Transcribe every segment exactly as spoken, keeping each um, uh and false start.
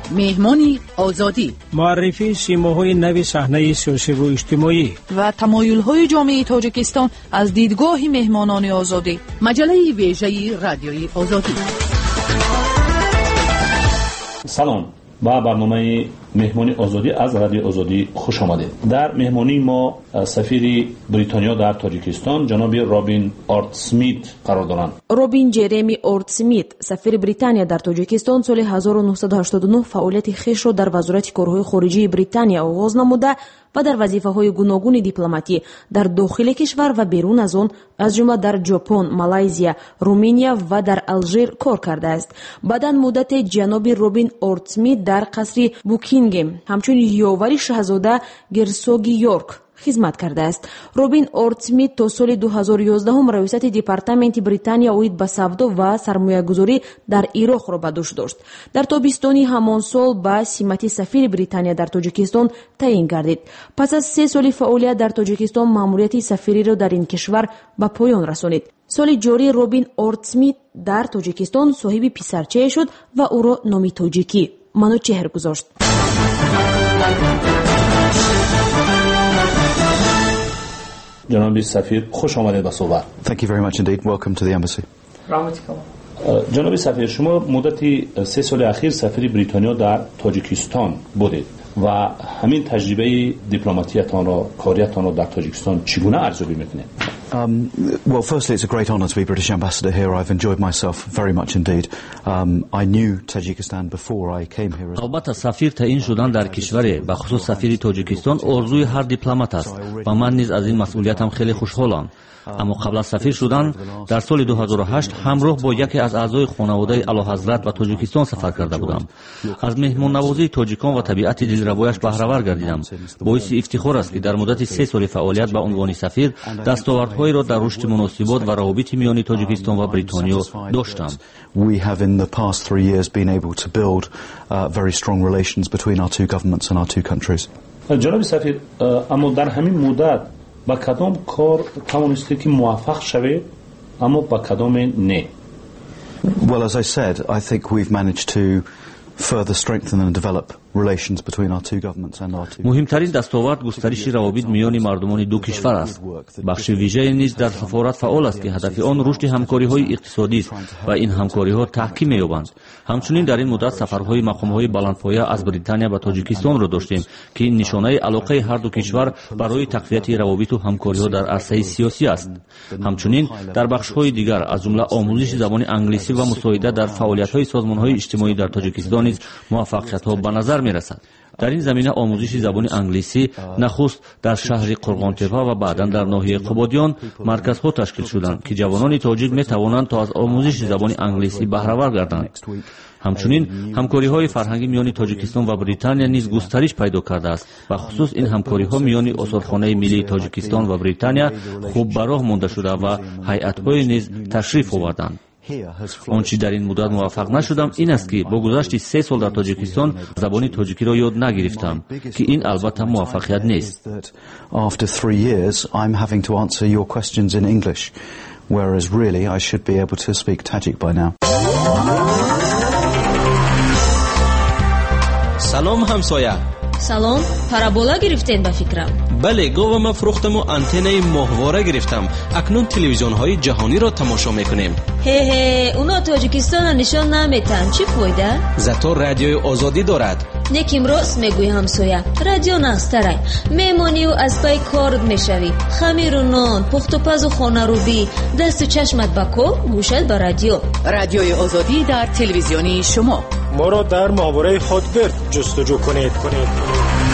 مهمانی آزادی، معرفی سیماهای نوی صحنه سیاسی و اجتماعی و تمایل‌های جامعه تاجیکستان از دیدگاه مهمانان آزادی. مجله ویژه رادیوی آزادی. سلام، با برنامه مهمانی آزادی از رادیو آزادی خوش آمدید. در مهمانی ما سفیر بریتانیا در تاجیکستان جناب رابین آرت سمیت قرار دارند. رابین جرمی آرت سمیت سفیر بریتانیا در تاجیکستان سال هزار و نهصد و هشتاد و نه فعالیت خویش را در وزارت کارهای خارجی بریتانیا آغاز نموده و در وظیفه‌های گوناگون دیپلماتی در داخل کشور و بیرون از آن از جمله در ژاپن، مالایزیا، رومانیا و در الژیر کار کرده است. بعداً مدت جناب رابین آرت سمیت در قصر بوکینگهم همچون یاوری شاهزاده گرسوگ یورک خدمت کرده است. رابین آرت سمیت تا سال دو هزار و یازده هم رئیست دپارتمنت بریتانیا اوید به سودا و سرمایه‌گذاری در عراق را به دوش داشت. در تابستان همان سال به سمت سفیر بریتانیا در تاجیکستان تعیین گردید. پس از سه سال فعالیت در تاجیکستان ماموریت سفیری را در این کشور به پایان رسانید. سال جاری رابین آرت سمیت در تاجیکستان صاحب پسرچه شد و او را نام تاجیکی منوچهر گذاشت. جناب سفیر خوش آمدید به صحبت. Thank you very much indeed. Welcome to the embassy. جناب سفیر، شما مدت سه سال اخیر سفیر بریتانیا در تاجیکستان بودید و همین تجربه دیپلماتیتان را، کاریتان را در تاجیکستان چگونه ارزیابی میکنید؟ Um, well, firstly, it's a great honour to be British Ambassador here. I've enjoyed myself very much indeed. Um, I knew Tajikistan before I came here. البته سفیر تعیین شدن در کشور به خصوص سفیر تاجیکستان آرزوی هر دیپلمات است و من نیز از این مسئولیتم خیلی خوشحالم. اما قبل از سفیر شدن در سال دو هزار و هشت همراه با یکی از اعضای خانواده اعلیحضرت و تاجیکستان سفر کرده بودم. از مهمان نوازی تاجیکان و طبیعت دلربایش بهره‌ور گردیدم. باعث افتخار است که در مدت سه سال فعالیت به عنوان سفیر دستاوردهایی را در رشد مناسبات و روابط میان تاجیکستان و بریتانیا داشتم. We have in the past three years been able to build uh, very strong relations between our two governments and our two countries. جناب سفیر، اما در همین مدت با کدام کار توانسته که موفق شوید اما با کدام نه؟ Well, as I said, I think we've managed to further strengthen and develop relations between our two governments and our two. مهمترین دستاورد گسترش روابط میان مردمان دو کشور است. بخش ویژه نیز در سفارت فعال است که هدف آن رشد همکاری‌های اقتصادی است و این همکاری‌ها تحکیم می‌یابند. همچنین در این مدت سفرهای مقام‌های بلندپایه از بریتانیا به تاجیکستان را داشتیم که این نشانه علاقه هر دو کشور برای تقویت روابط و همکاری‌ها در عرصه سیاسی است. همچنین در بخش‌های دیگر از جمله آموزش زبان انگلیسی و مساعده در فعالیت‌های سازمان‌های اجتماعی در تاجیکستان نیز موفقیت‌ها به نظر می‌رسد. در این زمینه آموزش زبان انگلیسی نخست در شهر قرغان‌تپه و بعداً در ناحیه قبادیان مرکزها تشکیل شدند که جوانان تاجیک می‌توانند تا از آموزش زبان انگلیسی بهره‌ور گردند. همچنین همکاری‌های فرهنگی میان تاجیکستان و بریتانیا نیز گسترش پیدا کرده است و خصوص این همکاری‌ها میان آثارخانه ملی تاجیکستان و بریتانیا خوب به راه مانده شده و هیئت‌های نیز تشریف آوردند. آنچه در این مدت موفق نشدم این است که با گذشت سه سال در تاجیکستان زبان تاجیکی را یاد نگرفتم که این البته موفقیت نیست. After three years, I'm having to answer your questions in English, whereas really I should be able to speak Tajik by now. سلام همسایه. سلام، پارابولا گرفتین با فکرم. بله، گاو ما فروختم و آنتنای ماهواره گرفتم. اکنون تلویزیون های جهانی را تماشا میکنیم. هی هی، اونا تاجیکستان نشان نمیتن. چی فایده؟ زاتو رادیوی آزادی دارد. نکیم راست میگوی همسایه. رادیو نسترای. میمونی و از پای کارد میشوی. خمیر و نان، پخت و پز و خانه روبی، دست و چشمت بکن، گوشت به رادیو. رادیوی آزادی در تلویزیونی شما. ما را در ماهواره خودگرد جستجو کنید کنید.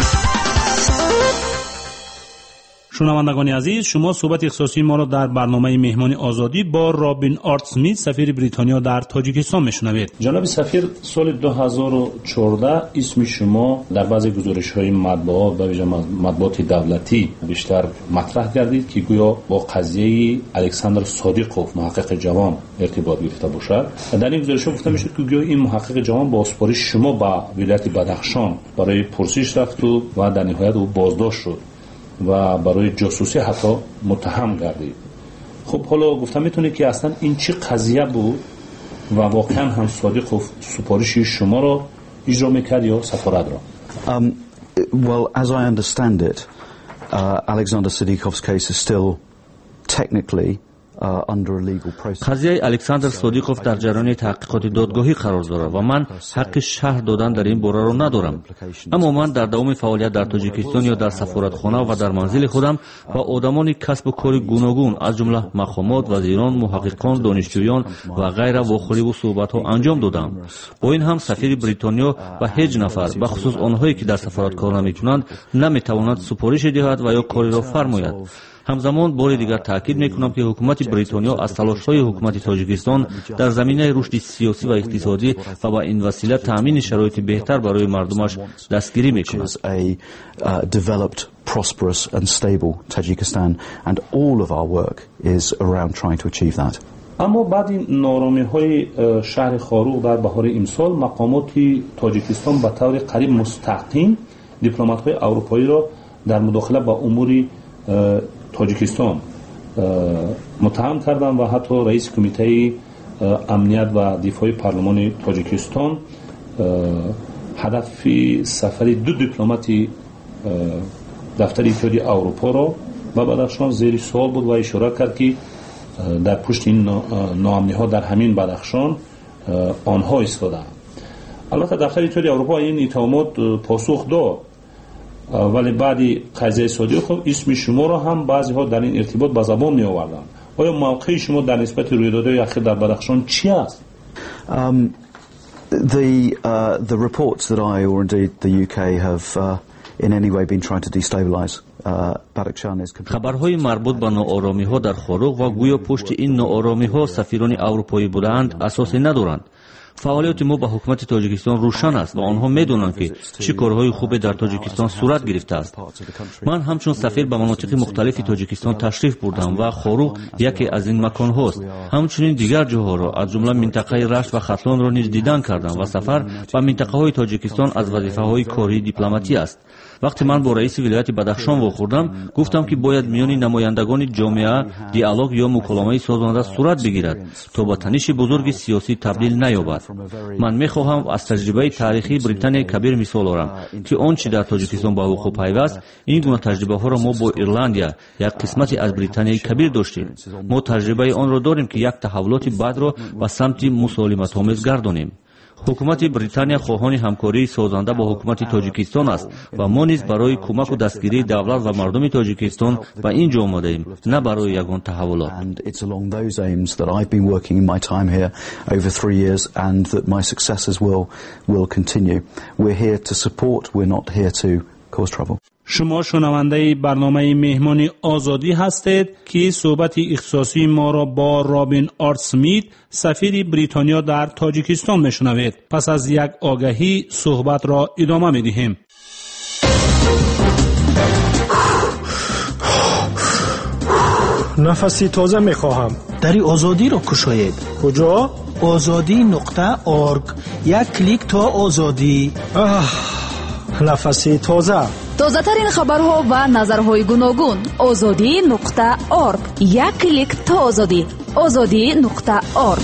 شنوندگان عزیز، شما صحبت اختصاصی ما را در برنامه مهمانی آزادی با رابین آرت سمیت سفیر بریتانیا در تاجیکستان میشنوید. جناب سفیر، سال دو هزار و چهارده اسم شما در بعضی گزارش‌های مطبوعات و ویژه مطبوعات دولتی بیشتر مطرح گردید که گویا با قضیه الکساندر صادقوف محقق جوان ارتباط گرفته باشد. در این گزارش‌ها گفته میشد که گویا این محقق جوان با سپارش شما به ولایت بدخشان برای پرسش رفت و در نهایت او بازداشت شد و برای جاسوسی حتی متهم گردید. خب حالا گفتم میتونه که اصلا این چی قضیه بود و واقعا هم صادقوف سپارش شما را اجرا میکرد یا سفارت را؟ Um, well, as I understand it, uh, Alexander Sidikov's case is still technically قضیه الکساندر صادیقوف در جریان تحقیقات دادگاهی قرار دارد و من حق شرح دادن در این باره را ندارم. اما من در دوام فعالیت در تاجیکستان یا در سفارتخانه و در منزل خودم با آدمان کسب و کار گوناگون از جمله مقامات، وزیران، محققان، دانشجویان و غیره واخوری و صحبت‌ها انجام دادم. با این هم سفیر بریتانیا و هیچ نفر به خصوص آنهایی که در سفارت کار نمی‌کنند نمی‌تواند سپارش دهد و یا کاری را فرماید. همزمان بار دیگر تاکید میکنم که حکومت بریتانیا از تلاش‌های حکومت تاجیکستان در زمینه رشد سیاسی و اقتصادی و با این وسیله تامین شرایط بهتر برای مردمش دستگیری میکند. prosperous and stable Tajikistan, and all of our work is around trying to achieve that. اما بعد این نارامی‌های شهر خاروق در بهار امسال مقامات تاجیکستان به طور قریب مستقیم دیپلمات‌های اروپایی را در مداخله با امور تاجیکستان متهم کردند و حتی رئیس کمیته امنیت و دفاع پارلمان تاجیکستان هدف سفر دو دیپلمات دفتر اتحادیه اروپا را به بدخشان زیر سوال بود و اشاره کرد که در پشت این ناامنی‌ها در همین بدخشان آنها ایستادند. البته دفتر اتحادیه اروپا این اتهامات پاسخ داد، ولی بعدی قضیه صادیقوف اسم شما را هم بعضی ها در این ارتباط به زبان می آوردند. آیا موقع شما در نسبت رویدادهای اخیر در بدخشان چی است؟ Um, the uh, the reports that I or indeed the U K have uh, in any way been trying to destabilize خبرهای مربوط به ناآرامی‌ها در خاروق و گویا پشت این ناآرامی‌ها سفیران اروپایی بودند اساسی ندارند. فعالیت ما با حکومت تاجیکستان روشن است و آنها میدونند که چه کارهای خوبی در تاجیکستان صورت گرفته است. من همچون سفیر به مناطق مختلف تاجیکستان تشریف بردم و خاروق یکی از این مکان هاست. همچنین دیگر جاها را از جمله منطقه رشت و ختلان را نیز دیدن کردم و سفر به منطقه های تاجیکستان از وظیفه های کاری دیپلماتی است. وقتی من با رئیس ولایت بدخشان واخوردم گفتم که باید میان نمایندگان جامعه دیالوگ یا مکالمه سازنده صورت بگیرد تا به تنش بزرگ سیاسی تبدیل نیابد. من میخواهم از تجربه تاریخی بریتانیا کبیر مثال آورم که آنچه در تاجیکستان با حقوق پیوست این گونه تجربه ها را ما با ایرلندیا یک قسمتی از بریتانیا کبیر داشتیم. ما تجربه آن را داریم که یک تحولات بد را به سمت مسالمت آمیز گردانیم. حکومت بریتانیا خواهان همکاری سازنده با حکومت تاجیکستان است و ما نیز برای کمک و دستگیری دولت و مردم تاجیکستان به اینجا آمده‌ایم، نه برای یگان تحولات. And it's along those aims that I've been working in my time here over three years and that my successors will will continue. We're here to support, we're not here to cause trouble. شما شنونده برنامه مهمانی آزادی هستید که صحبت اختصاصی ما را با رابین آرت سمیت سفیر بریتانیا در تاجیکستان میشنوید. پس از یک آگهی صحبت را ادامه میدهیم. نفسی تازه میخواهم. دری آزادی را کشاید. کجا؟ آزادی نقطه آرگ. یک کلیک تا آزادی. آه. نفسی تازه. تازه ترین خبرها و نظرهای گوناگون. آزادی نقطه آرگ. یک کلیک تا آزادی. آزادی نقطه آرگ.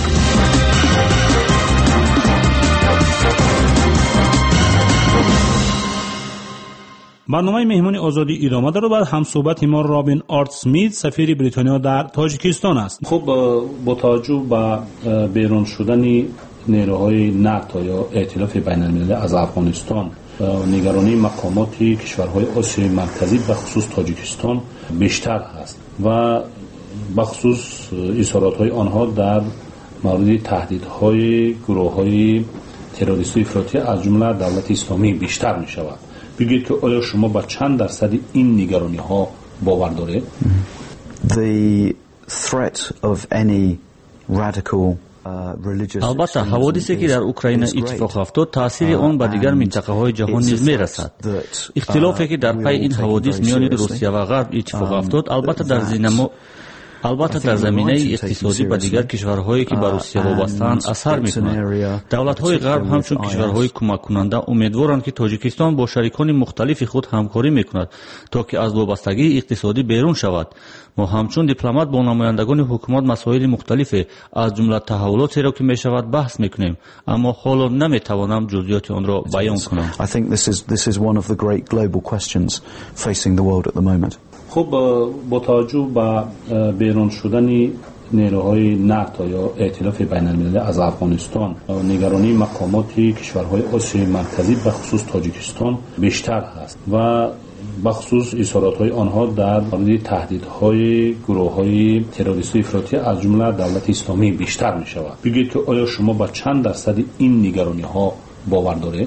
برنامه مهمانی آزادی ادامه داره. بعد هم صحبت ما رابین آرت سمیت سفیر بریتانیا در تاجیکستان است. خب با توجه به بیرون شدن نیروهای ناتو یا ائتلاف بین المللی از افغانستان نگرانی مقامات کشورهای آسیای مرکزی به خصوص تاجیکستان بیشتر است و به خصوص اظهارات‌های آنها در مورد تهدیدهای گروه‌های تروریستی افراطی از جمله دولت اسلامی بیشتر می شود. بگید که آیا شما با چند درصد این نگرانی‌ها باور دارید؟ The threat of any radical البته حوادثی که در اوکراین اتفاق افتاد تاثیر آن به دیگر منطقه های جهان نیز میرسد. اختلافی که در پی این حوادث میان روسیه و غرب اتفاق افتاد البته در زمینه البته در زمینه اقتصادی به دیگر کشورهایی که به روسیه وابسته‌اند اثر می‌کند. دولت‌های غرب همچون کشورهای کمک کننده امیدوارند که تاجیکستان با شریکان مختلف خود همکاری می‌کند تا که از وابستگی اقتصادی بیرون شود. ما همچون دیپلمات با نمایندگان حکومت مسائل مختلف از جمله تحولاتی را که می‌شود بحث می‌کنیم، اما حالا نمی‌توانم جزئیات آن را بیان کنم. I think this is this is one of the great global questions facing the world at the moment. خب با توجه به بیرون شدن نیروهای ناتو یا ائتلاف بین‌المللی از افغانستان، نگرانی مقامات کشورهای آسیای مرکزی به خصوص تاجیکستان بیشتر هست و به خصوص اظهارات‌های آنها در مورد تهدیدهای گروه‌های تروریستی افراطی از جمله دولت اسلامی بیشتر می‌شود. بگید که آیا شما با چند درصد این نگرانی‌ها باور دارید؟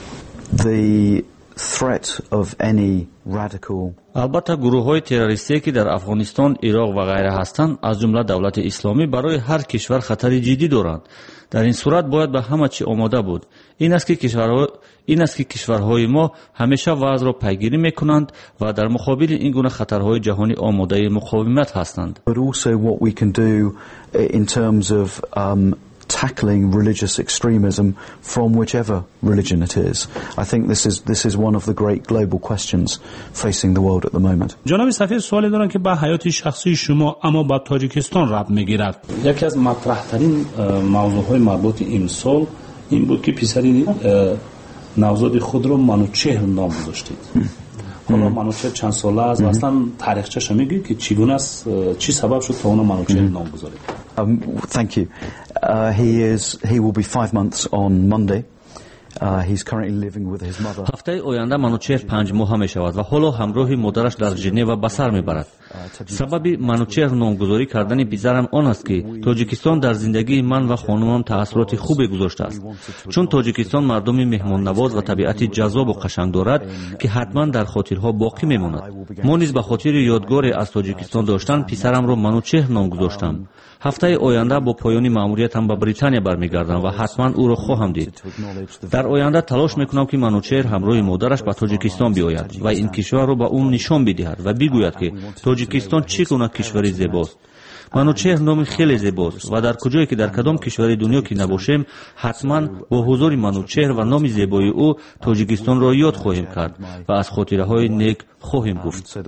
The threat of any radical البته گروه‌های تروریستی که در افغانستان، عراق و غیره هستند از جمله دولت اسلامی برای هر کشور خطری جدی دارند. در این صورت باید به همه چی آماده بود. این است که کشورها این است که کشورهای ما همیشه وضع را پیگیری می‌کنند و در مقابل این گونه خطرهای جهانی آماده مقاومت هستند. But also what we can do in terms of um, tackling religious extremism from whichever religion it is. I think this is this is one of the great global questions facing the world at the moment. جناب سفیر سوالی دارن که به حیات شخصی شما اما با تاجیکستان ربط میگیرد. یکی از مطرح‌ترین موضوع‌های مربوط امسال این بود که پسری نوزاد خود رو منوچهر نام گذاشتید. حالا منوچهر چند ساله است و اصلا تاریخچه‌ش میگه که چگونه است، چی سبب شد تا اون منوچهر نام گذارید؟ Um, thank you. Uh, he is he will be five months on Monday. Uh, he's currently living with his mother. هفته آینده منوچهر پنج ماه می شود و حالا همراه مادرش در ژنو به سر میبرد. سبب منوچهر نامگذاری کردن پسرم آن است که تاجیکستان در زندگی من و خانمم تأثیرات خوبی گذاشته است. چون تاجیکستان مردمی مهمان نواز و طبیعت جذاب و قشنگ دارد که حتما در خاطرها باقی میماند. ما نیز به خاطر یادگاری از تاجیکستان داشتن پسرم را منوچهر نام گذاشتم. هفته آینده با پایان مأموریتم به بریتانیا برمیگردم و حتما او را خواهم دید. در آینده تلاش میکنم که منوچهر همراه مادرش به تاجیکستان بیاید و این کشور را به اون نشان بدهد و بگوید که تاجیکستان چگونه کشوری زیباست. منوچهر نام خیلی زیباست و در کجایی که در کدام کشور دنیا که نباشیم حتما با حضور منوچهر و نام زیبای او تاجیکستان را یاد خواهیم کرد و از خاطره‌های نیک خواهیم گفت.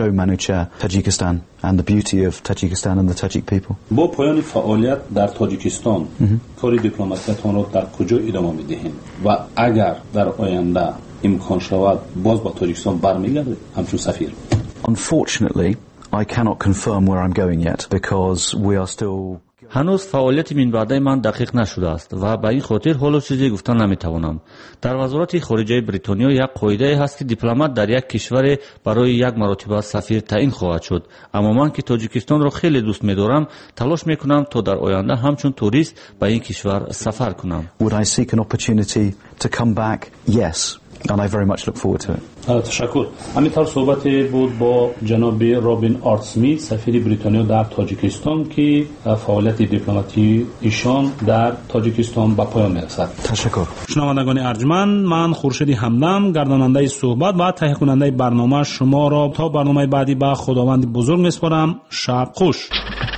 با پایان فعالیت در تاجیکستان کار دیپلماتیکتان را در کجا ادامه می‌دهید و اگر در آینده امکان شود باز با تاجیکستان برمیگردید همچون سفیر؟ Unfortunately, I cannot confirm where I'm going yet because we are still هنوز فعالیت من بعدی من دقیق نشده است و به این خاطر حالا چیزی گفتن نمیتوانم. در وزارت خارجه بریتانیا یک قاعده هست که دیپلمات در یک کشور برای یک مرتبه سفیر تعیین خواهد شد. اما من که تاجیکستان را خیلی دوست می‌دارم تلاش می‌کنم تا در آینده همچون توریست به این کشور سفر کنم. Would I seek an opportunity to come back? Yes. And I very much look forward to it. تشکر. همینطور صحبت بود با جناب رابین آرتسمیت سفیر بریتانیا در تاجیکستان که فعالیت دیپلماتی ایشان در تاجیکستان به پایان میرسد. تشکر. شنوندگان ارجمند، من خورشید همدم گرداننده صحبت و تهیه کننده برنامه شما را تا برنامه بعدی به خداوند بزرگ میسپارم. شب خوش.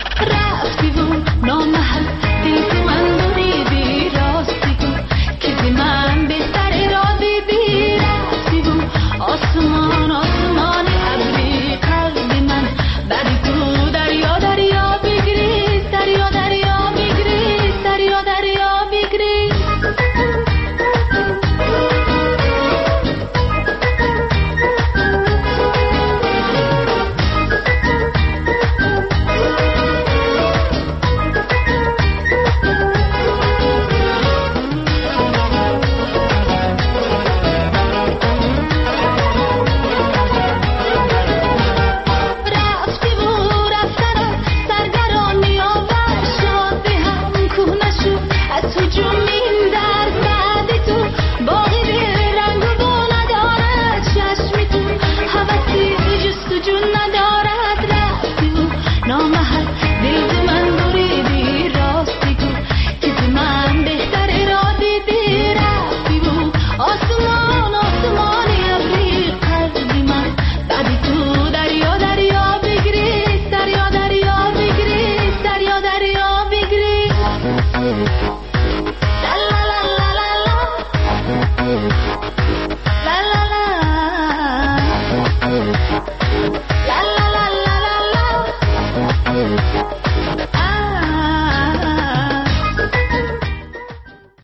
آسمان آسمان ابری قلب من بری تو دریا دریا بگریز دریا دریا بگریز دریا دریا بگریز La la la. La la la la la la.